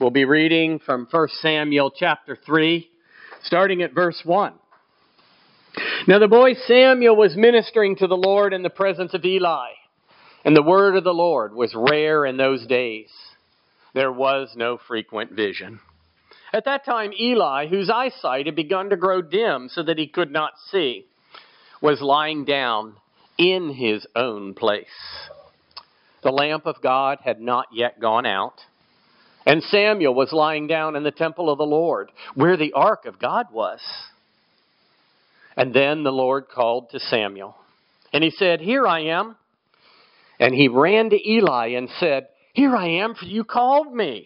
We'll be reading from 1 Samuel chapter 3, starting at verse 1. Now the boy Samuel was ministering to the Lord in the presence of Eli, and the word of the Lord was rare in those days. There was no frequent vision. At that time Eli, whose eyesight had begun to grow dim so that he could not see, was lying down in his own place. The lamp of God had not yet gone out, and Samuel was lying down in the temple of the Lord, where the ark of God was. And then the Lord called to Samuel, and he said, "Here I am." And he ran to Eli and said, "Here I am, for you called me."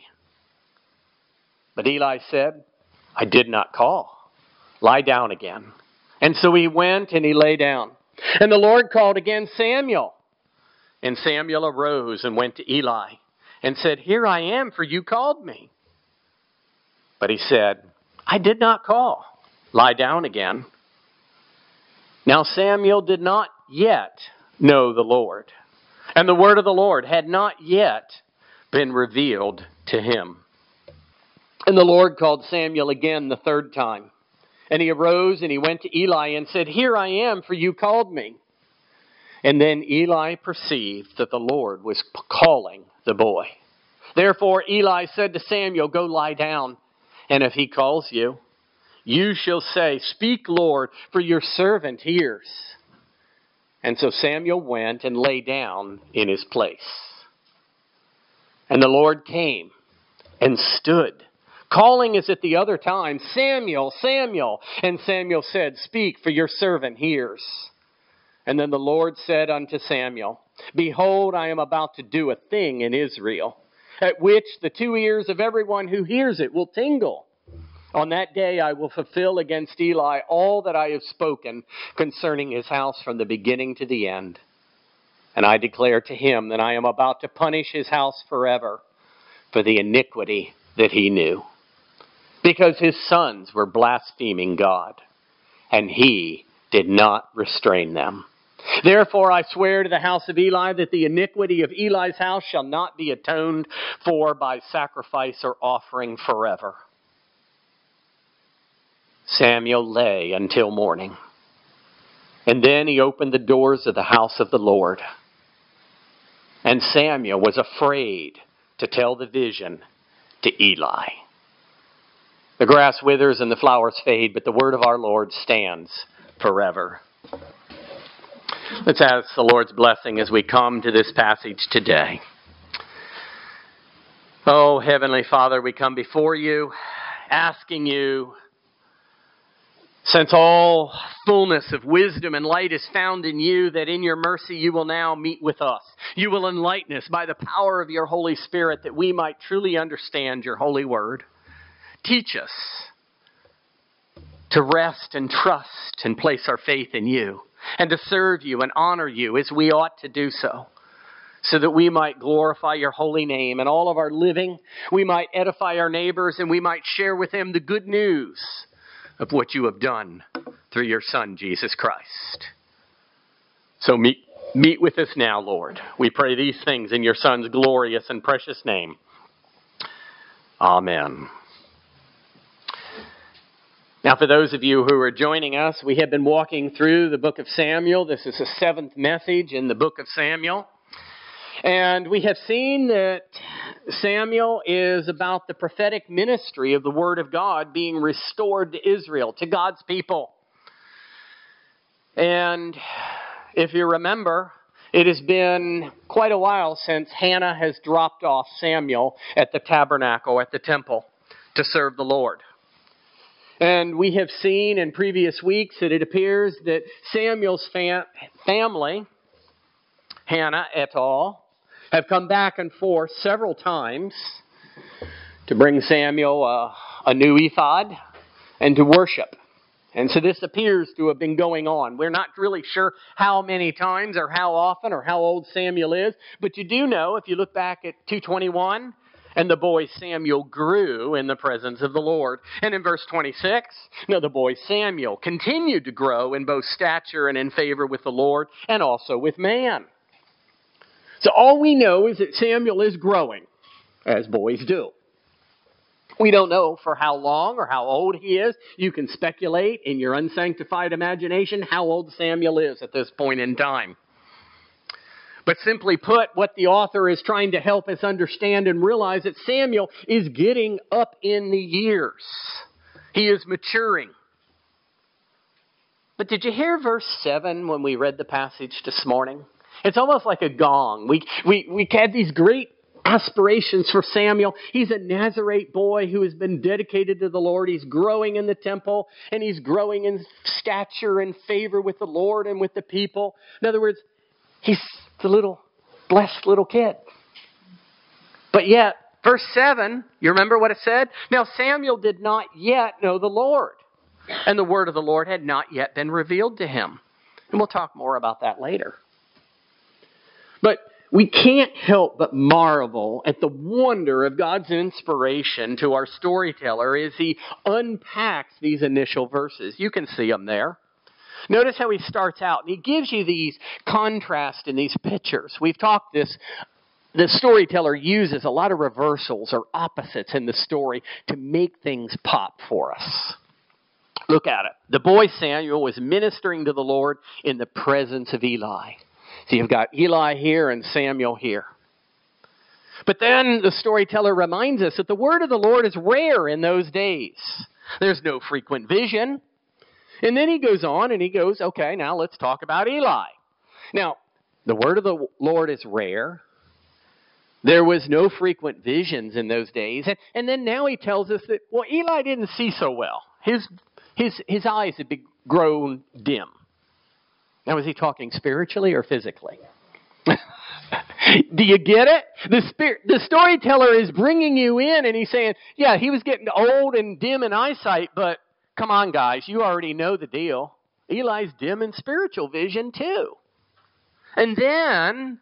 But Eli said, "I did not call. Lie down again." And so he went and he lay down. And the Lord called again, "Samuel." And Samuel arose and went to Eli and said, "Here I am, for you called me." But he said, "I did not call. Lie down again." Now Samuel did not yet know the Lord, and the word of the Lord had not yet been revealed to him. And the Lord called Samuel again the third time. And he arose and he went to Eli and said, "Here I am, for you called me." And then Eli perceived that the Lord was calling the boy. Therefore Eli said to Samuel, "Go lie down, and if he calls you, you shall say, 'Speak, Lord, for your servant hears.'" And so Samuel went and lay down in his place. And the Lord came and stood, calling as at the other time, "Samuel, Samuel." And Samuel said, "Speak, for your servant hears." And then the Lord said unto Samuel, "Behold, I am about to do a thing in Israel, at which the two ears of everyone who hears it will tingle. On that day I will fulfill against Eli all that I have spoken concerning his house from the beginning to the end. And I declare to him that I am about to punish his house forever for the iniquity that he knew, because his sons were blaspheming God, and he did not restrain them. Therefore I swear to the house of Eli that the iniquity of Eli's house shall not be atoned for by sacrifice or offering forever." Samuel lay until morning, and then he opened the doors of the house of the Lord. And Samuel was afraid to tell the vision to Eli. The grass withers and the flowers fade, but the word of our Lord stands forever. Let's ask the Lord's blessing as we come to this passage today. Oh, Heavenly Father, we come before you, asking you, since all fullness of wisdom and light is found in you, that in your mercy you will now meet with us. You will enlighten us by the power of your Holy Spirit, that we might truly understand your holy word. Teach us to rest and trust and place our faith in you, and to serve you and honor you as we ought to do so that we might glorify your holy name in all of our living. We might edify our neighbors, and we might share with them the good news of what you have done through your Son, Jesus Christ. So meet with us now, Lord. We pray these things in your Son's glorious and precious name. Amen. Now, for those of you who are joining us, we have been walking through the book of Samuel. This is the seventh message in the book of Samuel. And we have seen that Samuel is about the prophetic ministry of the Word of God being restored to Israel, to God's people. And if you remember, it has been quite a while since Hannah has dropped off Samuel at the tabernacle, at the temple, to serve the Lord. And we have seen in previous weeks that it appears that Samuel's family, Hannah et al., have come back and forth several times to bring Samuel a new ephod and to worship. And so this appears to have been going on. We're not really sure how many times or how often or how old Samuel is, but you do know, if you look back at 2:21, and the boy Samuel grew in the presence of the Lord. And in verse 26, now the boy Samuel continued to grow in both stature and in favor with the Lord and also with man. So all we know is that Samuel is growing, as boys do. We don't know for how long or how old he is. You can speculate in your unsanctified imagination how old Samuel is at this point in time. But simply put, what the author is trying to help us understand and realize that Samuel is getting up in the years. He is maturing. But did you hear verse 7 when we read the passage this morning? It's almost like a gong. We had these great aspirations for Samuel. He's a Nazarite boy who has been dedicated to the Lord. He's growing in the temple, and he's growing in stature and favor with the Lord and with the people. In other words, he's the blessed little kid. But yet, verse 7, you remember what it said? Now Samuel did not yet know the Lord, and the word of the Lord had not yet been revealed to him. And we'll talk more about that later. But we can't help but marvel at the wonder of God's inspiration to our storyteller as he unpacks these initial verses. You can see them there. Notice how he starts out, and he gives you these contrasts in these pictures. We've talked this. The storyteller uses a lot of reversals or opposites in the story to make things pop for us. Look at it. The boy Samuel was ministering to the Lord in the presence of Eli. So you've got Eli here and Samuel here. But then the storyteller reminds us that the word of the Lord is rare in those days. There's no frequent vision. And then he goes on and he goes, okay, now let's talk about Eli. Now, the word of the Lord is rare. There was no frequent visions in those days. And then now he tells us that, well, Eli didn't see so well. His eyes had grown dim. Now, is he talking spiritually or physically? Do you get it? The storyteller is bringing you in and he's saying, yeah, he was getting old and dim in eyesight, but come on, guys, you already know the deal. Eli's dim in spiritual vision too. And then,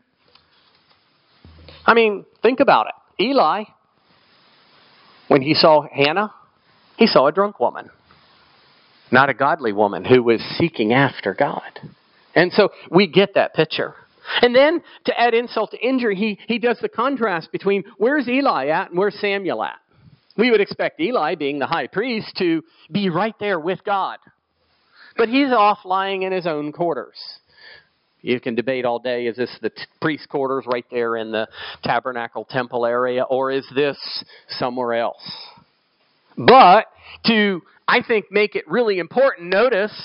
think about it. Eli, when he saw Hannah, he saw a drunk woman, not a godly woman who was seeking after God. And so we get that picture. And then, to add insult to injury, he does the contrast between where's Eli at and where's Samuel at. We would expect Eli, being the high priest, to be right there with God. But he's off lying in his own quarters. You can debate all day, is this the priest quarters right there in the tabernacle temple area, or is this somewhere else? But to, I think, make it really important, notice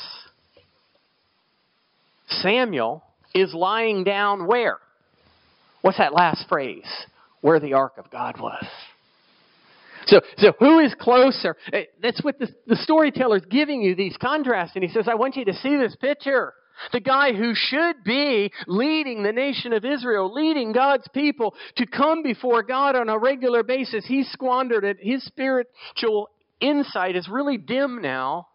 Samuel is lying down where? What's that last phrase? Where the ark of God was. So who is closer? That's what the storyteller's giving you, these contrasts. And he says, I want you to see this picture. The guy who should be leading the nation of Israel, leading God's people to come before God on a regular basis, he's squandered it. His spiritual insight is really dim now.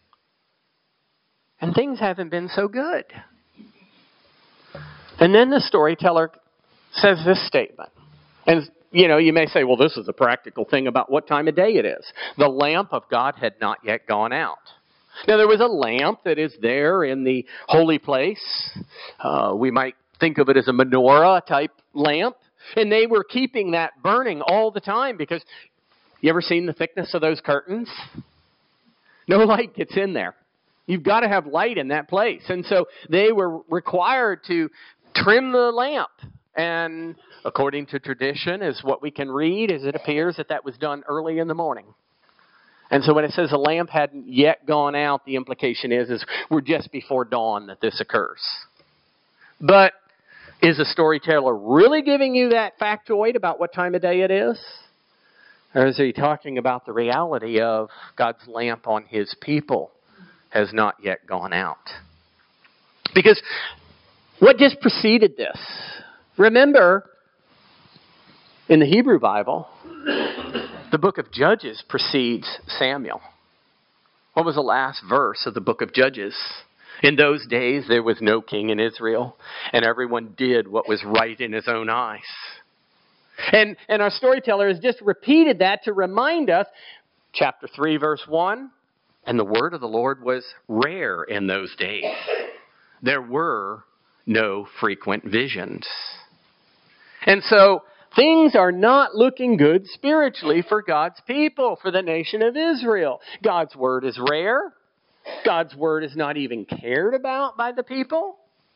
And things haven't been so good. And then the storyteller says this statement. And, you may say, well, this is a practical thing about what time of day it is. The lamp of God had not yet gone out. Now, there was a lamp that is there in the holy place. We might think of it as a menorah type lamp. And they were keeping that burning all the time because, you ever seen the thickness of those curtains? No light gets in there. You've got to have light in that place. And so they were required to trim the lamp. And according to tradition, is what we can read, as it appears that was done early in the morning. And so when it says the lamp hadn't yet gone out, the implication is we're just before dawn that this occurs. But is the storyteller really giving you that factoid about what time of day it is? Or is he talking about the reality of God's lamp on his people has not yet gone out? Because what just preceded this? Remember, in the Hebrew Bible, the book of Judges precedes Samuel. What was the last verse of the book of Judges? In those days, there was no king in Israel, and everyone did what was right in his own eyes. And our storyteller has just repeated that to remind us, chapter 3, verse 1, and the word of the Lord was rare in those days. There were no frequent visions. And so Things are not looking good spiritually for God's people, for the nation of Israel. God's word is rare. God's word is not even cared about by the people.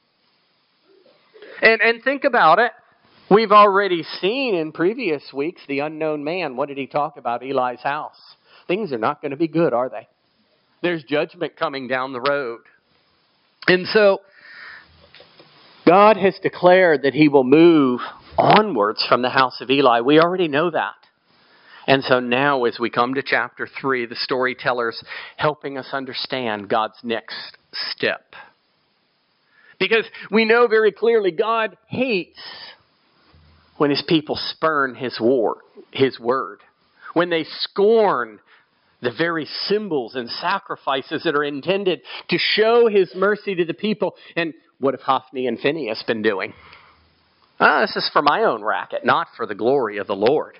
And think about it. We've already seen in previous weeks the unknown man. What did he talk about? Eli's house. Things are not going to be good, are they? There's judgment coming down the road. And so God has declared that he will move onwards from the house of Eli. We already know that. And so now as we come to chapter 3, the storyteller's helping us understand God's next step. Because we know very clearly God hates when his people spurn his word. When they scorn the very symbols and sacrifices that are intended to show his mercy to the people. And what have Hophni and Phinehas been doing? This is for my own racket, not for the glory of the Lord.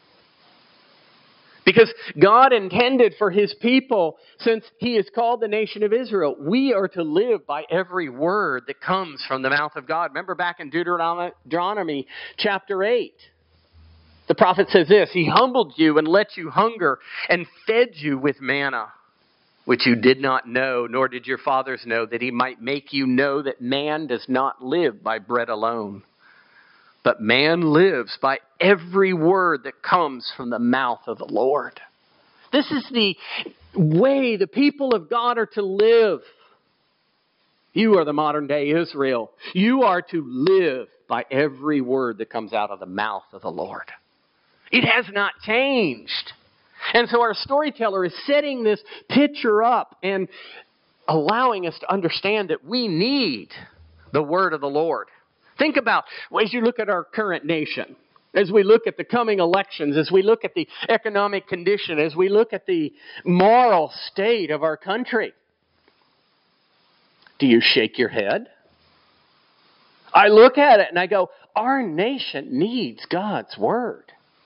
Because God intended for his people, since he is called the nation of Israel, we are to live by every word that comes from the mouth of God. Remember back in Deuteronomy chapter 8. The prophet says this, he humbled you and let you hunger and fed you with manna, which you did not know, nor did your fathers know, that he might make you know that man does not live by bread alone, but man lives by every word that comes from the mouth of the Lord. This is the way the people of God are to live. You are the modern day Israel. You are to live by every word that comes out of the mouth of the Lord. It has not changed. And so our storyteller is setting this picture up and allowing us to understand that we need the word of the Lord. Think about, as you look at our current nation, as we look at the coming elections, as we look at the economic condition, as we look at the moral state of our country. Do you shake your head? I look at it and I go, our nation needs God's word.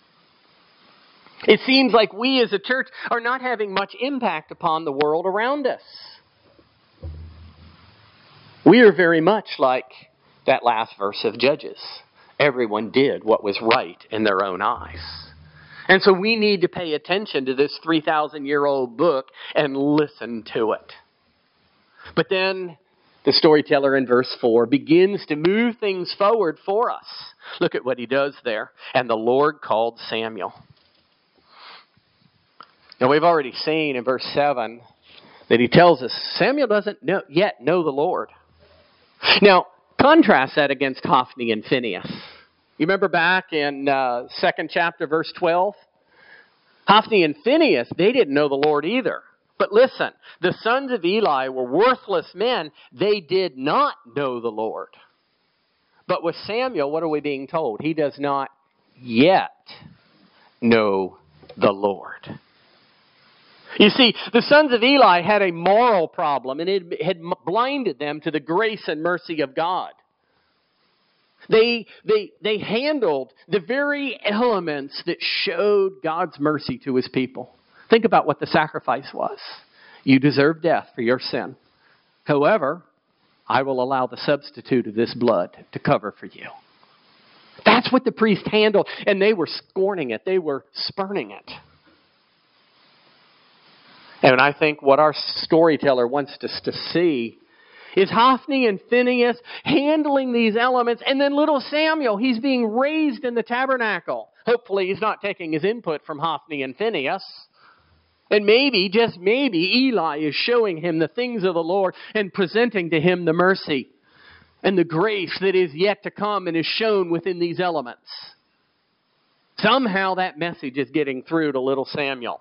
It seems like we as a church are not having much impact upon the world around us. We are very much like that last verse of Judges. Everyone did what was right in their own eyes. And so we need to pay attention to this 3,000-year-old book and listen to it. But then the storyteller in verse 4 begins to move things forward for us. Look at what he does there. And the Lord called Samuel. Now we've already seen in verse 7 that he tells us Samuel doesn't yet know the Lord. Now, contrast that against Hophni and Phinehas. You remember back in 2nd chapter, verse 12? Hophni and Phinehas, they didn't know the Lord either. But listen, the sons of Eli were worthless men. They did not know the Lord. But with Samuel, what are we being told? He does not yet know the Lord. You see, the sons of Eli had a moral problem, and it had blinded them to the grace and mercy of God. They handled the very elements that showed God's mercy to his people. Think about what the sacrifice was. You deserve death for your sin. However, I will allow the substitute of this blood to cover for you. That's what the priest handled, and they were scorning it. They were spurning it. And I think what our storyteller wants us to see is Hophni and Phinehas handling these elements, and then little Samuel, he's being raised in the tabernacle. Hopefully he's not taking his input from Hophni and Phinehas. And maybe, just maybe, Eli is showing him the things of the Lord and presenting to him the mercy and the grace that is yet to come and is shown within these elements. Somehow that message is getting through to little Samuel.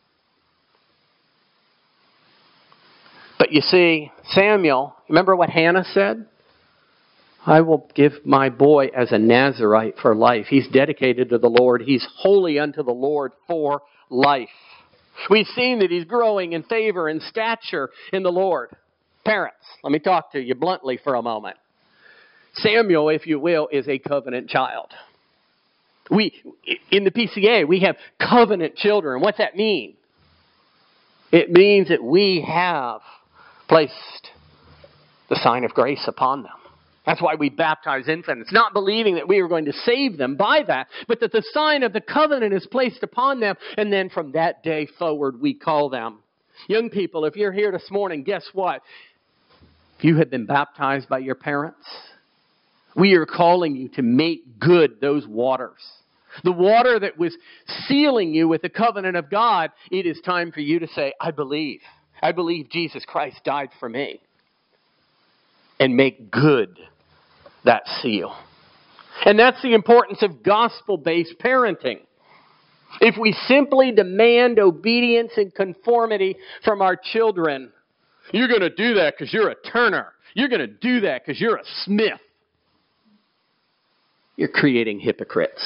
But you see, Samuel, remember what Hannah said? I will give my boy as a Nazirite for life. He's dedicated to the Lord. He's holy unto the Lord for life. We've seen that he's growing in favor and stature in the Lord. Parents, let me talk to you bluntly for a moment. Samuel, if you will, is a covenant child. In the PCA, we have covenant children. What's that mean? It means that we have placed the sign of grace upon them. That's why we baptize infants, not believing that we are going to save them by that, but that the sign of the covenant is placed upon them, and then from that day forward we call them. Young people, if you're here this morning, guess what? If you have been baptized by your parents, we are calling you to make good those waters. The water that was sealing you with the covenant of God, it is time for you to say, I believe. I believe Jesus Christ died for me. And make good that seal. And that's the importance of gospel-based parenting. If we simply demand obedience and conformity from our children, you're going to do that because you're a Turner. You're going to do that because you're a Smith. You're creating hypocrites.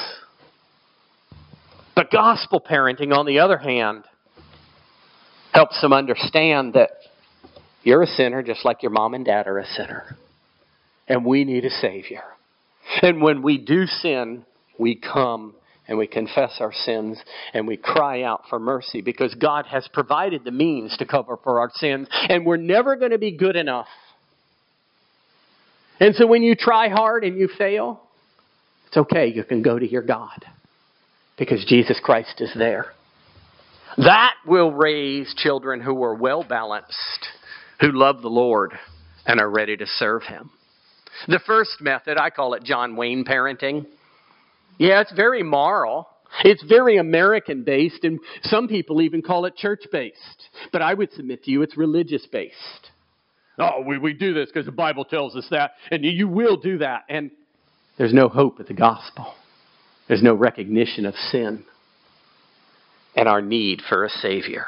But gospel parenting, on the other hand, helps them understand that you're a sinner just like your mom and dad are a sinner. And we need a Savior. And when we do sin, we come and we confess our sins and we cry out for mercy because God has provided the means to cover for our sins. And we're never going to be good enough. And so when you try hard and you fail, it's okay. You can go to your God because Jesus Christ is there. That will raise children who are well balanced, who love the Lord and are ready to serve Him. The first method, I call it John Wayne parenting. Yeah, it's very moral. It's very American-based, and some people even call it church-based. But I would submit to you it's religious-based. Oh, we do this because the Bible tells us that, and you will do that. And there's no hope of the gospel. There's no recognition of sin and our need for a Savior.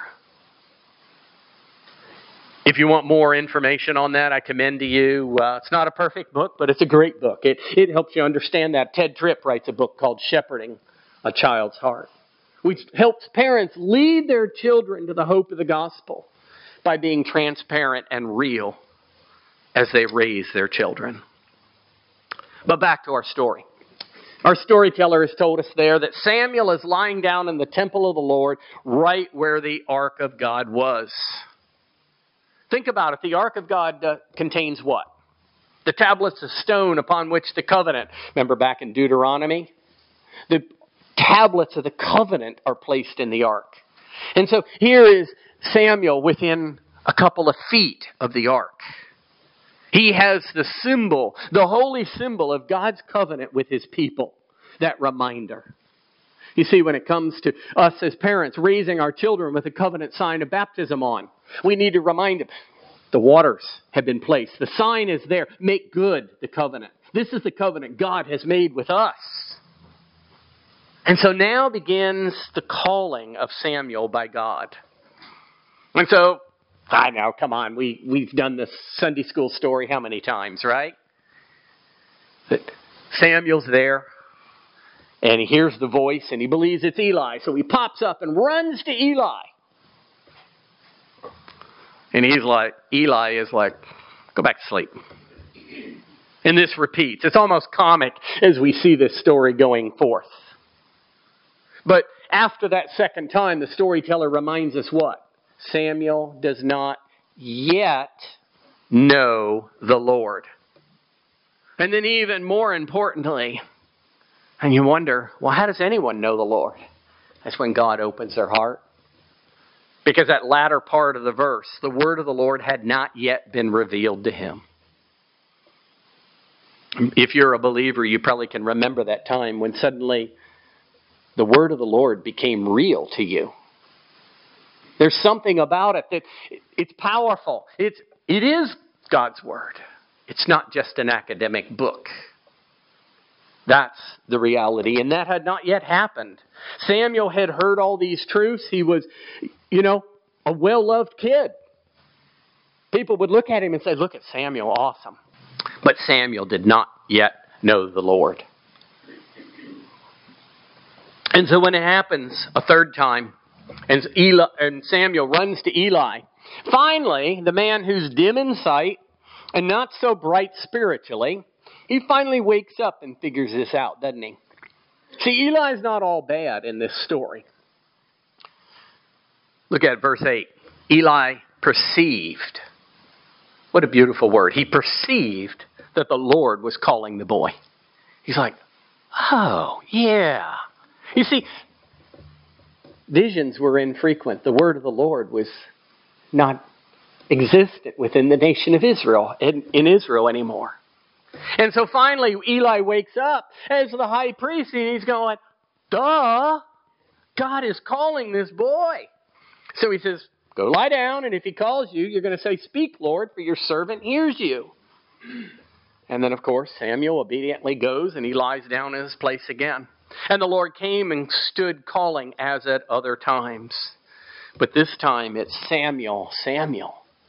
If you want more information on that, I commend to you. It's not a perfect book, but it's a great book. It helps you understand that. Ted Tripp writes a book called Shepherding a Child's Heart, which helps parents lead their children to the hope of the gospel by being transparent and real as they raise their children. But back to our story. Our storyteller has told us there that Samuel is lying down in the temple of the Lord right where the Ark of God was. Think about it. The Ark of God contains what? The tablets of stone upon which the covenant, remember back in Deuteronomy? The tablets of the covenant are placed in the Ark. And so here is Samuel within a couple of feet of the Ark. He has the symbol, the holy symbol of God's covenant with His people. That reminder. You see, when it comes to us as parents raising our children with a covenant sign of baptism on, we need to remind them, the waters have been placed. The sign is there. Make good the covenant. This is the covenant God has made with us. And so now begins the calling of Samuel by God. And so, I know, come on, we've done this Sunday school story how many times, right? That Samuel's there. And he hears the voice and he believes it's Eli. So he pops up and runs to Eli. And Eli is like, go back to sleep. And this repeats. It's almost comic as we see this story going forth. But after that second time, the storyteller reminds us what? Samuel does not yet know the Lord. And then even more importantly, and you wonder, well, how does anyone know the Lord? That's when God opens their heart. Because that latter part of the verse, the word of the Lord had not yet been revealed to him. If you're a believer, you probably can remember that time when suddenly the word of the Lord became real to you. There's something about it that it's powerful. It is God's word. It's not just an academic book. That's the reality. And that had not yet happened. Samuel had heard all these truths. He was, a well-loved kid. People would look at him and say, look at Samuel, awesome. But Samuel did not yet know the Lord. And so when it happens a third time, and Samuel runs to Eli, finally, the man who's dim in sight and not so bright spiritually, he finally wakes up and figures this out, doesn't he? See, Eli's not all bad in this story. Look at verse 8. Eli perceived. What a beautiful word. He perceived that the Lord was calling the boy. He's like, oh, yeah. You see, visions were infrequent. The word of the Lord was not existent within the nation of Israel, in Israel anymore. And so finally, Eli wakes up as the high priest, and he's going, duh, God is calling this boy. So he says, go lie down, and if he calls you, you're going to say, speak, Lord, for your servant hears you. And then, of course, Samuel obediently goes, and he lies down in his place again. And the Lord came and stood calling as at other times. But this time it's Samuel, Samuel.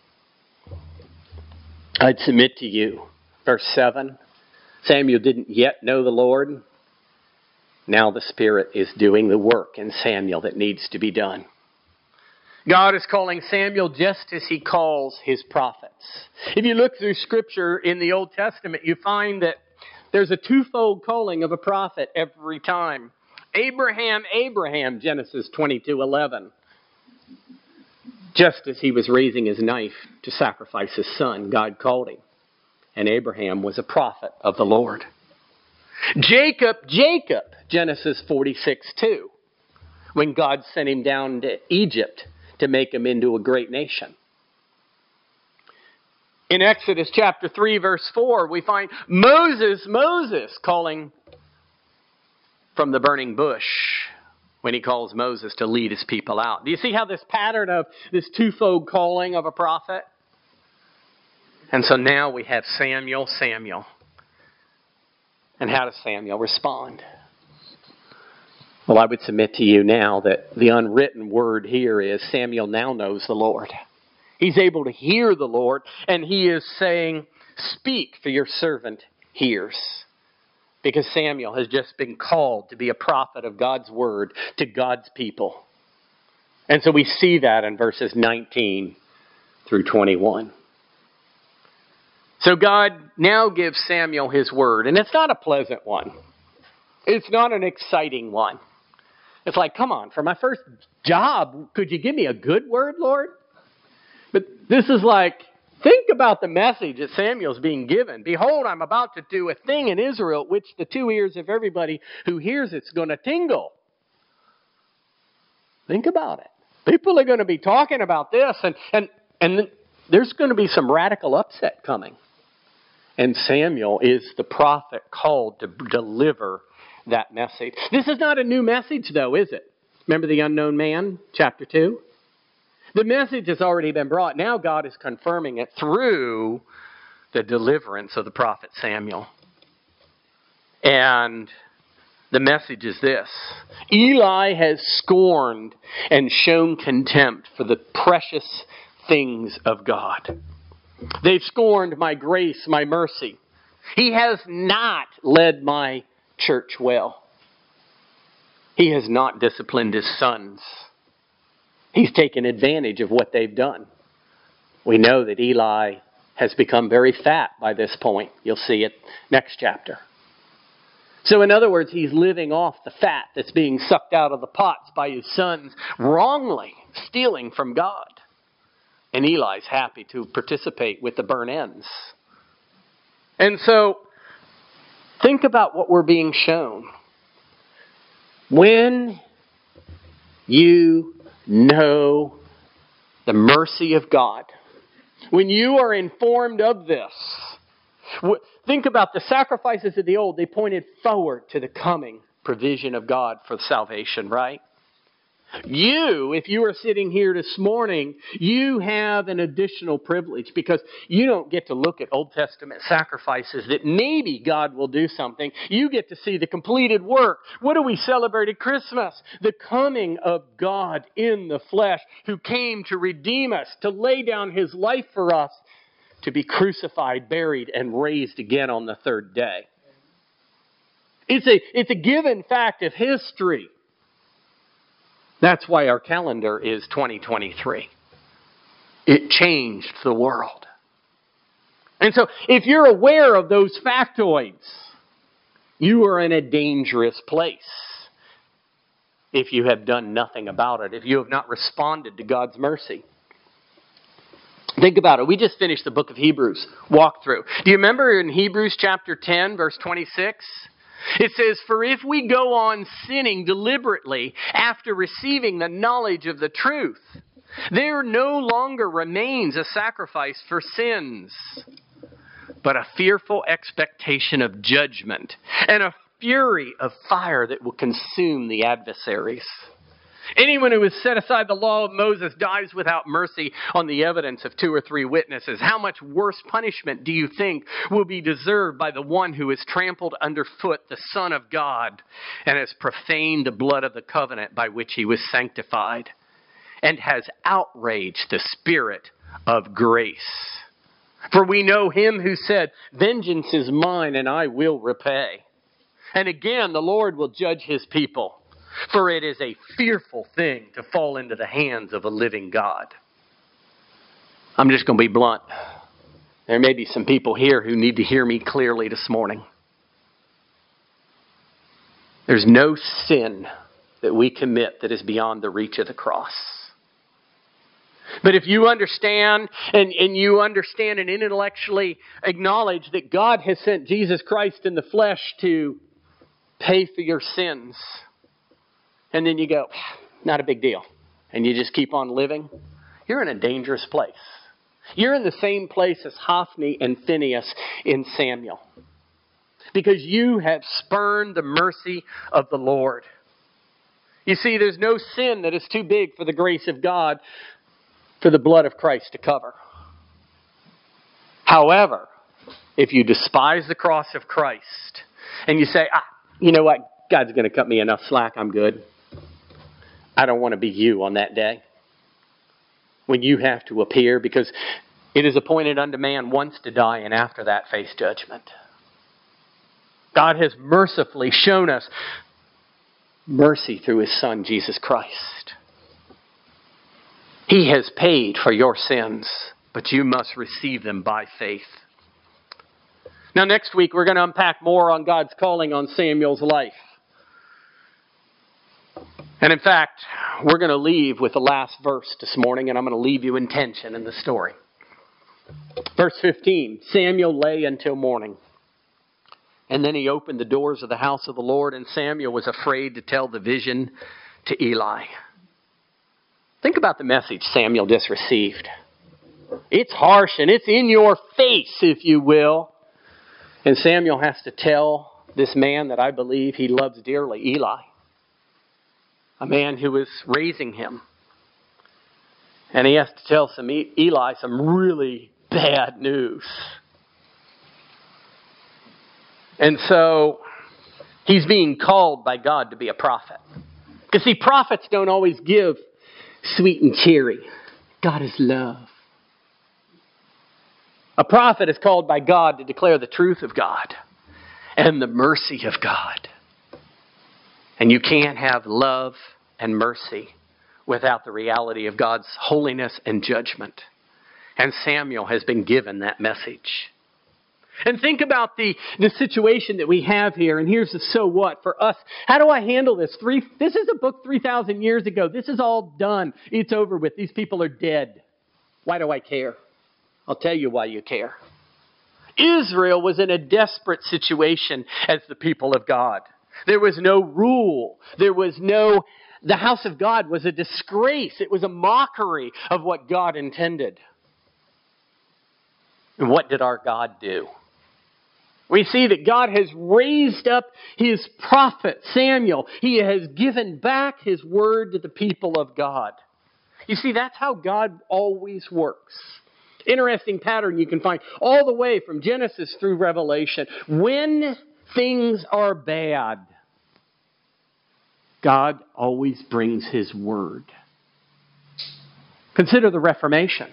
I'd submit to you, verse 7, Samuel didn't yet know the Lord. Now the Spirit is doing the work in Samuel that needs to be done. God is calling Samuel just as he calls his prophets. If you look through Scripture in the Old Testament, you find that there's a twofold calling of a prophet every time. Abraham, Genesis 22:11. Just as he was raising his knife to sacrifice his son, God called him. And Abraham was a prophet of the Lord. Jacob, Genesis 46:2. When God sent him down to Egypt to make him into a great nation. In Exodus chapter 3, verse 4, we find Moses calling from the burning bush when he calls Moses to lead his people out. Do you see how this pattern of this twofold calling of a prophet? And so now we have Samuel. And how does Samuel respond? Well, I would submit to you now that the unwritten word here is Samuel now knows the Lord. He's able to hear the Lord, and he is saying, speak, for your servant hears. Because Samuel has just been called to be a prophet of God's word to God's people. And so we see that in verses 19 through 21. So God now gives Samuel his word, and it's not a pleasant one. It's not an exciting one. It's like, come on, for my first job, could you give me a good word, Lord? But this is like, think about the message that Samuel's being given. Behold, I'm about to do a thing in Israel which the two ears of everybody who hears it's going to tingle. Think about it. People are going to be talking about this, and there's going to be some radical upset coming. And Samuel is the prophet called to deliver that message. This is not a new message, though, is it? Remember the unknown man, chapter 2? The message has already been brought. Now God is confirming it through the deliverance of the prophet Samuel. And the message is this. Eli has scorned and shown contempt for the precious things of God. They've scorned my grace, my mercy. He has not led my church well. He has not disciplined his sons. He's taken advantage of what they've done. We know that Eli has become very fat by this point. You'll see it next chapter. So in other words, he's living off the fat that's being sucked out of the pots by his sons, wrongly stealing from God. And Eli's happy to participate with the burnt ends. And so, think about what we're being shown. When you know the mercy of God, when you are informed of this, think about the sacrifices of the old. They pointed forward to the coming provision of God for salvation, right? You, if you are sitting here this morning, you have an additional privilege because you don't get to look at Old Testament sacrifices that maybe God will do something. You get to see the completed work. What do we celebrate at Christmas? The coming of God in the flesh who came to redeem us, to lay down his life for us, to be crucified, buried, and raised again on the third day. It's a given fact of history. That's why our calendar is 2023. It changed the world. And so, if you're aware of those factoids, you are in a dangerous place if you have done nothing about it, if you have not responded to God's mercy. Think about it. We just finished the book of Hebrews walkthrough. Do you remember in Hebrews chapter 10, verse 26? It says, "For if we go on sinning deliberately after receiving the knowledge of the truth, there no longer remains a sacrifice for sins, but a fearful expectation of judgment and a fury of fire that will consume the adversaries. Anyone who has set aside the law of Moses dies without mercy on the evidence of 2 or 3 witnesses. How much worse punishment do you think will be deserved by the one who has trampled underfoot the Son of God and has profaned the blood of the covenant by which he was sanctified and has outraged the Spirit of grace? For we know him who said, 'Vengeance is mine and I will repay.' And again, the Lord will judge his people. For it is a fearful thing to fall into the hands of a living God." I'm just going to be blunt. There may be some people here who need to hear me clearly this morning. There's no sin that we commit that is beyond the reach of the cross. But if you understand and you understand and intellectually acknowledge that God has sent Jesus Christ in the flesh to pay for your sins, and then you go, not a big deal, and you just keep on living, you're in a dangerous place. You're in the same place as Hophni and Phinehas in Samuel. Because you have spurned the mercy of the Lord. You see, there's no sin that is too big for the grace of God, for the blood of Christ to cover. However, if you despise the cross of Christ, and you say, you know what, God's going to cut me enough slack, I'm good. I don't want to be you on that day when you have to appear, because it is appointed unto man once to die and after that face judgment. God has mercifully shown us mercy through his Son, Jesus Christ. He has paid for your sins, but you must receive them by faith. Now next week we're going to unpack more on God's calling on Samuel's life. And in fact, we're going to leave with the last verse this morning, and I'm going to leave you in tension in the story. Verse 15, Samuel lay until morning. And then he opened the doors of the house of the Lord, and Samuel was afraid to tell the vision to Eli. Think about the message Samuel just received. It's harsh and it's in your face, if you will. And Samuel has to tell this man that I believe he loves dearly, Eli. A man who was raising him. And he has to tell Eli some really bad news. And so he's being called by God to be a prophet. Because see, prophets don't always give sweet and cheery. God is love. A prophet is called by God to declare the truth of God and the mercy of God. And you can't have love and mercy without the reality of God's holiness and judgment. And Samuel has been given that message. And think about the situation that we have here. And here's the so what for us. How do I handle this? This is a book 3,000 years ago. This is all done. It's over with. These people are dead. Why do I care? I'll tell you why you care. Israel was in a desperate situation as the people of God. There was no rule. The house of God was a disgrace. It was a mockery of what God intended. And what did our God do? We see that God has raised up his prophet, Samuel. He has given back his word to the people of God. You see, that's how God always works. Interesting pattern you can find all the way from Genesis through Revelation. When things are bad, God always brings his word. Consider the Reformation.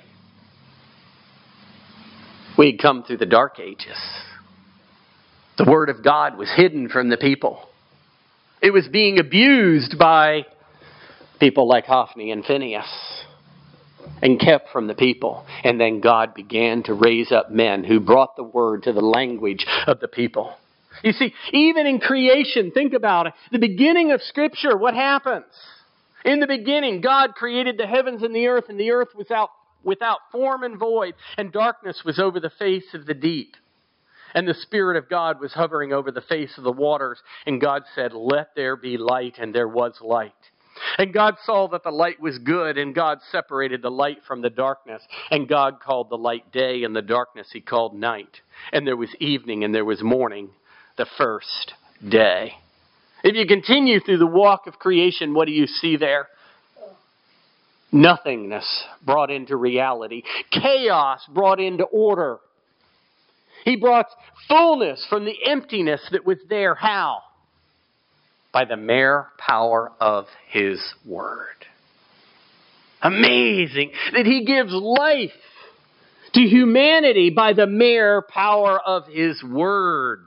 We had come through the Dark Ages. The word of God was hidden from the people. It was being abused by people like Hophni and Phinehas and kept from the people. And then God began to raise up men who brought the word to the language of the people. You see, even in creation, think about it. The beginning of Scripture, what happens? In the beginning, God created the heavens and the earth was without form and void, and darkness was over the face of the deep. And the Spirit of God was hovering over the face of the waters. And God said, "Let there be light," and there was light. And God saw that the light was good, and God separated the light from the darkness. And God called the light day, and the darkness He called night. And there was evening, and there was morning, the first day. If you continue through the walk of creation, what do you see there? Nothingness brought into reality. Chaos brought into order. He brought fullness from the emptiness that was there. How? By the mere power of His Word. Amazing that He gives life to humanity by the mere power of His Word.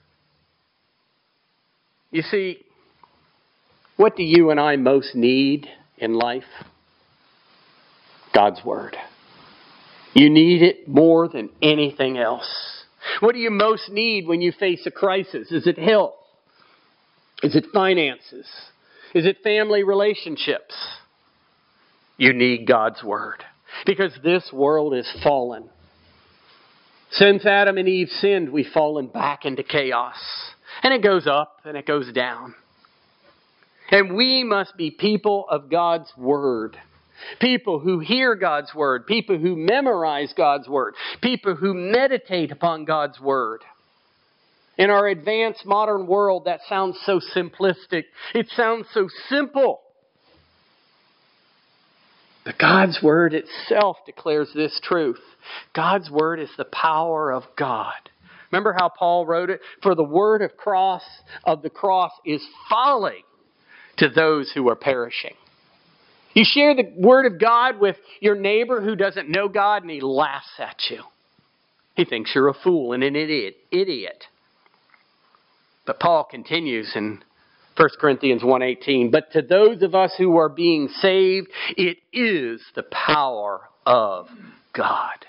You see, what do you and I most need in life? God's Word. You need it more than anything else. What do you most need when you face a crisis? Is it health? Is it finances? Is it family relationships? You need God's Word. Because this world is fallen. Since Adam and Eve sinned, we've fallen back into chaos. And it goes up and it goes down. And we must be people of God's Word. People who hear God's Word. People who memorize God's Word. People who meditate upon God's Word. In our advanced modern world, that sounds so simplistic. It sounds so simple. But God's Word itself declares this truth. God's Word is the power of God. Remember how Paul wrote it? For the word of the cross is folly to those who are perishing. You share the Word of God with your neighbor who doesn't know God, and he laughs at you. He thinks you're a fool and an idiot. But Paul continues in 1 Corinthians 1:18. But to those of us who are being saved, it is the power of God.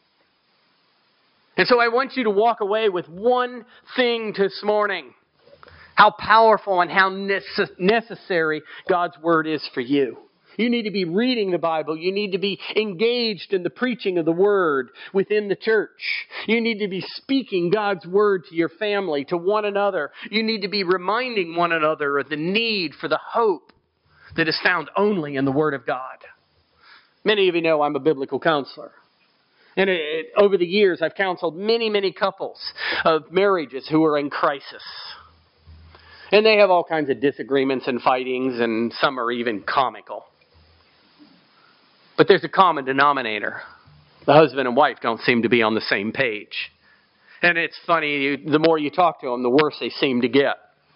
And so I want you to walk away with one thing this morning. How powerful and how necessary God's Word is for you. You need to be reading the Bible. You need to be engaged in the preaching of the Word within the church. You need to be speaking God's Word to your family, to one another. You need to be reminding one another of the need for the hope that is found only in the Word of God. Many of you know I'm a biblical counselor. And over the years, I've counseled many couples of marriages who are in crisis. And they have all kinds of disagreements and fightings, and some are even comical. But there's a common denominator. The husband and wife don't seem to be on the same page. And it's funny, the more you talk to them, the worse they seem to get.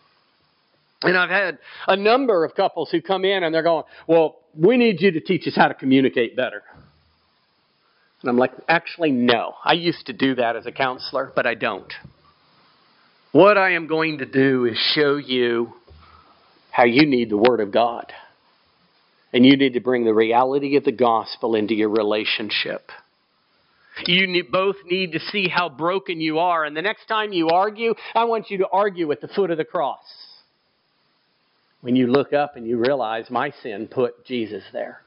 And I've had a number of couples who come in and they're going, well, we need you to teach us how to communicate better. And I'm like, actually, no. I used to do that as a counselor, but I don't. What I am going to do is show you how you need the Word of God. And you need to bring the reality of the gospel into your relationship. You both need to see how broken you are. And the next time you argue, I want you to argue at the foot of the cross. When you look up and you realize my sin put Jesus there.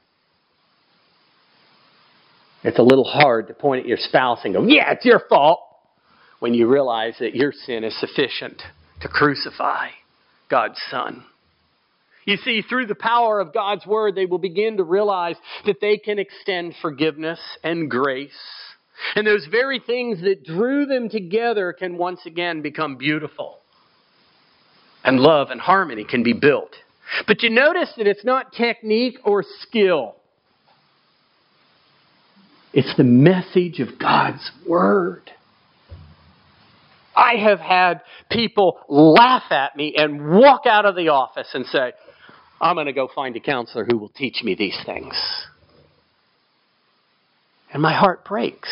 It's a little hard to point at your spouse and go, yeah, it's your fault. When you realize that your sin is sufficient to crucify God's Son. You see, through the power of God's Word, they will begin to realize that they can extend forgiveness and grace. And those very things that drew them together can once again become beautiful. And love and harmony can be built. But you notice that it's not technique or skill. It's the message of God's Word. I have had people laugh at me and walk out of the office and say, I'm going to go find a counselor who will teach me these things. And my heart breaks.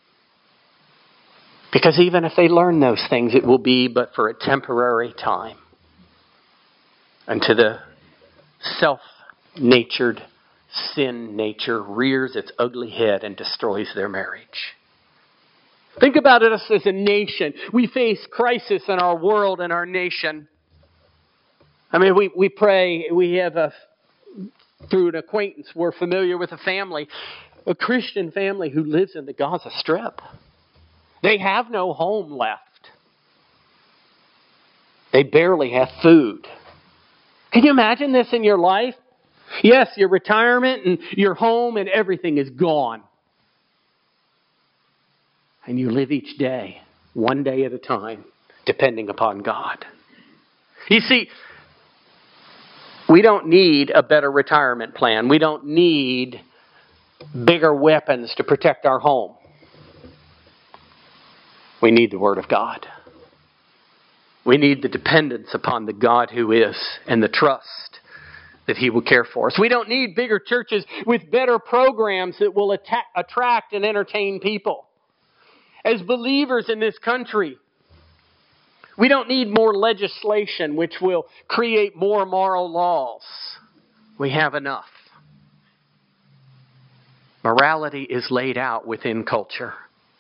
Because even if they learn those things, it will be but for a temporary time. Until the self-natured sin nature rears its ugly head and destroys their marriage. Think about us as a nation. We face crisis in our world and our nation. I mean, we pray, through an acquaintance, we're familiar with a family. a Christian family who lives in the Gaza Strip. They have no home left. They barely have food. Can you imagine this in your life? Yes, your retirement and your home and everything is gone. And you live each day, one day at a time, depending upon God. You see, we don't need a better retirement plan. We don't need bigger weapons to protect our home. We need the Word of God. We need the dependence upon the God who is and the trust that He will care for us. We don't need bigger churches with better programs that will attract and entertain people. As believers in this country, we don't need more legislation which will create more moral laws. We have enough. Morality is laid out within culture.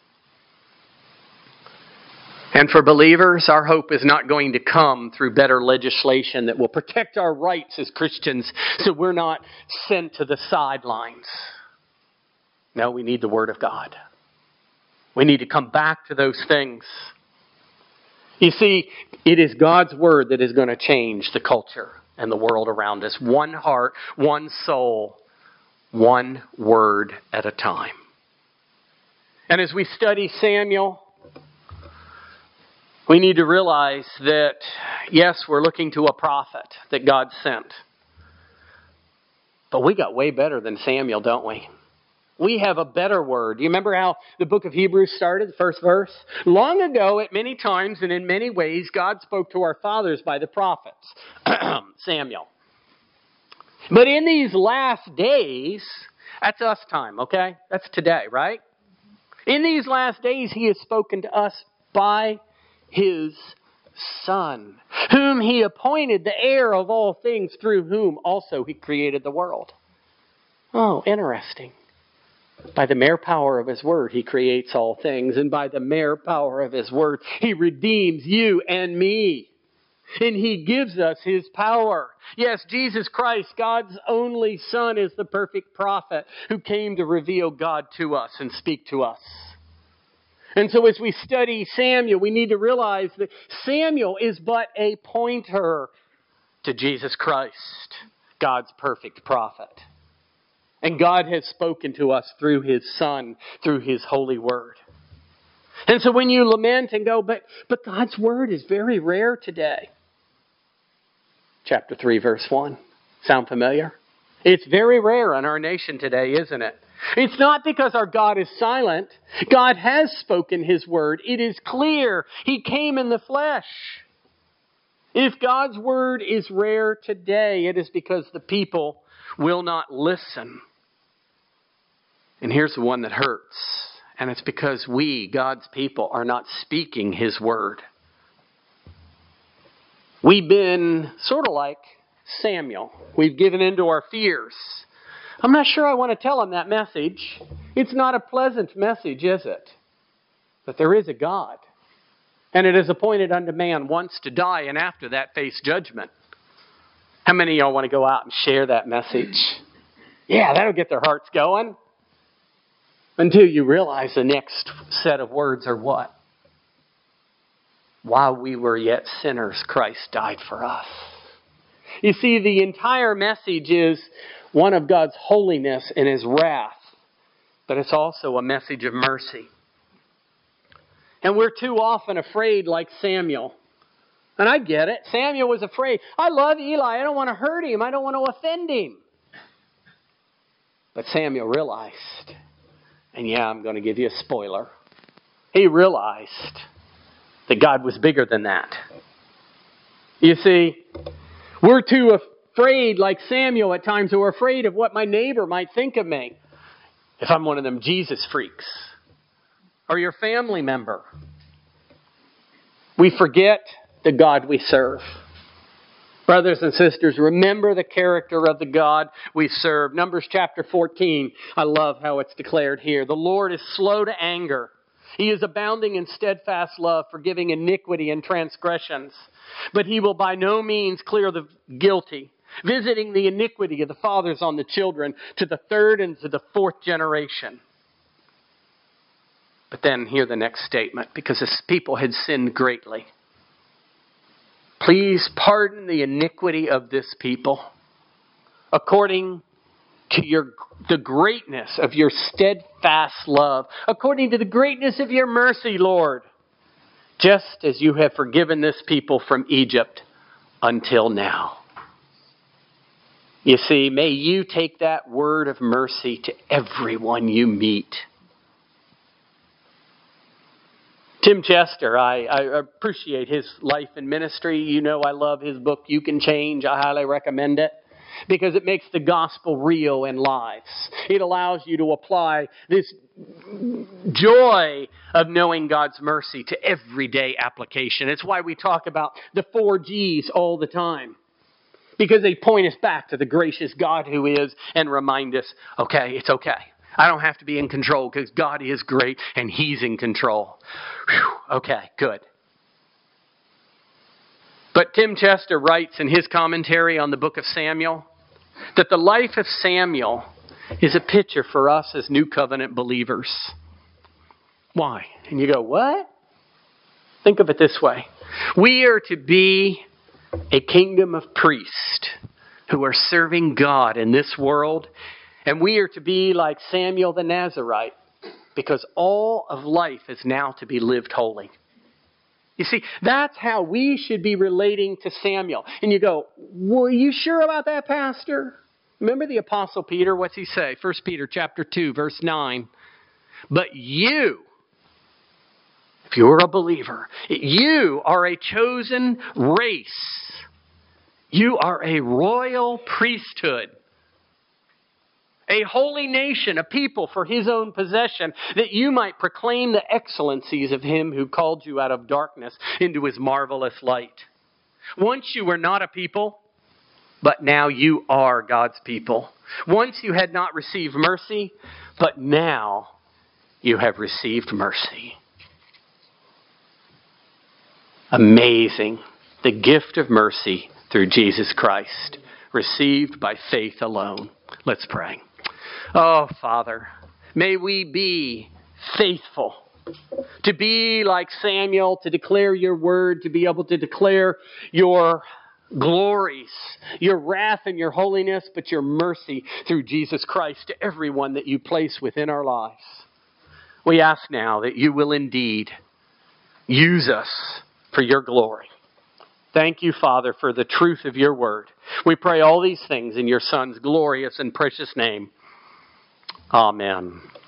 And for believers, our hope is not going to come through better legislation that will protect our rights as Christians so we're not sent to the sidelines. No, we need the Word of God. We need to come back to those things. You see, it is God's Word that is going to change the culture and the world around us. One heart, one soul, one word at a time. And as we study Samuel, we need to realize that, yes, we're looking to a prophet that God sent. But we got way better than Samuel, don't we? We have a better word. Do you remember how the book of Hebrews started, the first verse? Long ago, at many times and in many ways, God spoke to our fathers by the prophets. Samuel. But in these last days, that's us time, okay? That's today, right? In these last days, He has spoken to us by His Son, whom He appointed the heir of all things, through whom also He created the world. Oh, interesting. By the mere power of His Word, He creates all things. And by the mere power of His Word, He redeems you and me. And He gives us His power. Yes, Jesus Christ, God's only Son, is the perfect prophet who came to reveal God to us and speak to us. And so as we study Samuel, we need to realize that Samuel is but a pointer to Jesus Christ, God's perfect prophet. And God has spoken to us through His Son, through His holy Word. And so when you lament and go, but God's Word is very rare today. Chapter 3, verse 1. Sound familiar? It's very rare in our nation today, isn't it? It's not because our God is silent. God has spoken His Word. It is clear. He came in the flesh. If God's Word is rare today, it is because the people will not listen. And here's the one that hurts. And it's because we, God's people, are not speaking His Word. We've been sort of like Samuel. We've given in to our fears. I'm not sure I want to tell him that message. It's not a pleasant message, is it? But there is a God. And it is appointed unto man once to die, and after that face judgment. How many of y'all want to go out and share that message? Yeah, that'll get their hearts going. Until you realize the next set of words are what? While we were yet sinners, Christ died for us. You see, the entire message is one of God's holiness and His wrath. But it's also a message of mercy. And we're too often afraid like Samuel. And I get it. Samuel was afraid. I love Eli. I don't want to hurt him. I don't want to offend him. But Samuel realized, and yeah, I'm going to give you a spoiler. He realized that God was bigger than that. You see, we're too afraid like Samuel at times. We're afraid of what my neighbor might think of me if I'm one of them Jesus freaks. Or your family member. We forget the God we serve. Brothers and sisters, remember the character of the God we serve. Numbers chapter 14, I love how it's declared here. The Lord is slow to anger. He is abounding in steadfast love, forgiving iniquity and transgressions. But He will by no means clear the guilty, visiting the iniquity of the fathers on the children to the third and to the fourth generation. But then hear the next statement, because his people had sinned greatly. Please pardon the iniquity of this people according to the greatness of your steadfast love, according to the greatness of your mercy, Lord, just as you have forgiven this people from Egypt until now. You see, may you take that word of mercy to everyone you meet. Tim Chester, I appreciate his life and ministry. You know I love his book, You Can Change. I highly recommend it because it makes the gospel real in lives. It allows you to apply this joy of knowing God's mercy to everyday application. It's why we talk about the 4 G's all the time, because they point us back to the gracious God who is and remind us, okay, it's okay. I don't have to be in control because God is great and He's in control. Whew, okay, good. But Tim Chester writes in his commentary on the book of Samuel that the life of Samuel is a picture for us as New Covenant believers. Why? And you go, what? Think of it this way. We are to be a kingdom of priests who are serving God in this world. And we are to be like Samuel the Nazarite, because all of life is now to be lived holy. You see, that's how we should be relating to Samuel. And you go, well, are you sure about that, Pastor? Remember the Apostle Peter? What's he say? 1 Peter chapter 2, verse 9. But you, if you're a believer, you are a chosen race. You are a royal priesthood. A holy nation, a people for His own possession, that you might proclaim the excellencies of Him who called you out of darkness into His marvelous light. Once you were not a people, but now you are God's people. Once you had not received mercy, but now you have received mercy. Amazing. The gift of mercy through Jesus Christ, received by faith alone. Let's pray. Oh, Father, may we be faithful to be like Samuel, to declare your word, to be able to declare your glories, your wrath and your holiness, but your mercy through Jesus Christ to everyone that you place within our lives. We ask now that you will indeed use us for your glory. Thank you, Father, for the truth of your word. We pray all these things in your Son's glorious and precious name. Amen.